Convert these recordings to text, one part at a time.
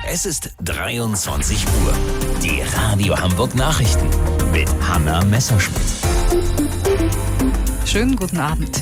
Es ist 23 Uhr. Die Radio Hamburg Nachrichten mit Hanna Messerschmidt. Schönen guten Abend.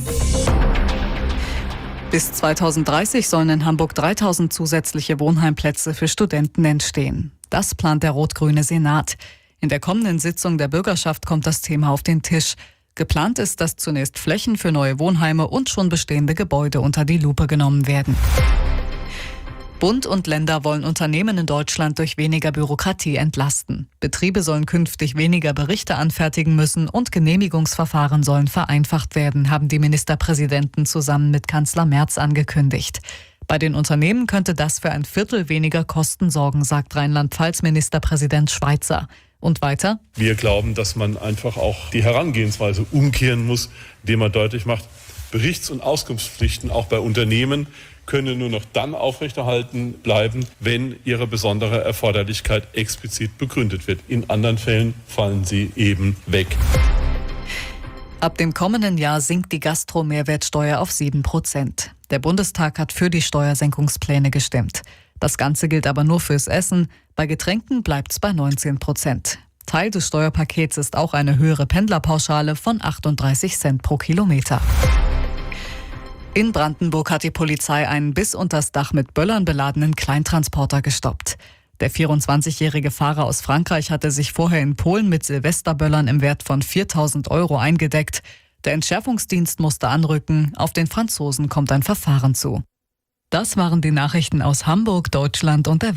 Bis 2030 sollen in Hamburg 3000 zusätzliche Wohnheimplätze für Studenten entstehen. Das plant der rot-grüne Senat. In der kommenden Sitzung der Bürgerschaft kommt das Thema auf den Tisch. Geplant ist, dass zunächst Flächen für neue Wohnheime und schon bestehende Gebäude unter die Lupe genommen werden. Bund und Länder wollen Unternehmen in Deutschland durch weniger Bürokratie entlasten. Betriebe sollen künftig weniger Berichte anfertigen müssen und Genehmigungsverfahren sollen vereinfacht werden, haben die Ministerpräsidenten zusammen mit Kanzler Merz angekündigt. Bei den Unternehmen könnte das für ein Viertel weniger Kosten sorgen, sagt Rheinland-Pfalz-Ministerpräsident Schweizer. Und weiter? Wir glauben, dass man einfach auch die Herangehensweise umkehren muss, indem man deutlich macht, Berichts- und Auskunftspflichten auch bei Unternehmen können nur noch dann aufrechterhalten bleiben, wenn ihre besondere Erforderlichkeit explizit begründet wird. In anderen Fällen fallen sie eben weg. Ab dem kommenden Jahr sinkt die Gastro-Mehrwertsteuer auf 7%. Der Bundestag hat für die Steuersenkungspläne gestimmt. Das Ganze gilt aber nur fürs Essen. Bei Getränken bleibt es bei 19%. Teil des Steuerpakets ist auch eine höhere Pendlerpauschale von 38 Cent pro Kilometer. In Brandenburg hat die Polizei einen bis unters Dach mit Böllern beladenen Kleintransporter gestoppt. Der 24-jährige Fahrer aus Frankreich hatte sich vorher in Polen mit Silvesterböllern im Wert von 4.000 € eingedeckt. Der Entschärfungsdienst musste anrücken. Auf den Franzosen kommt ein Verfahren zu. Das waren die Nachrichten aus Hamburg, Deutschland und der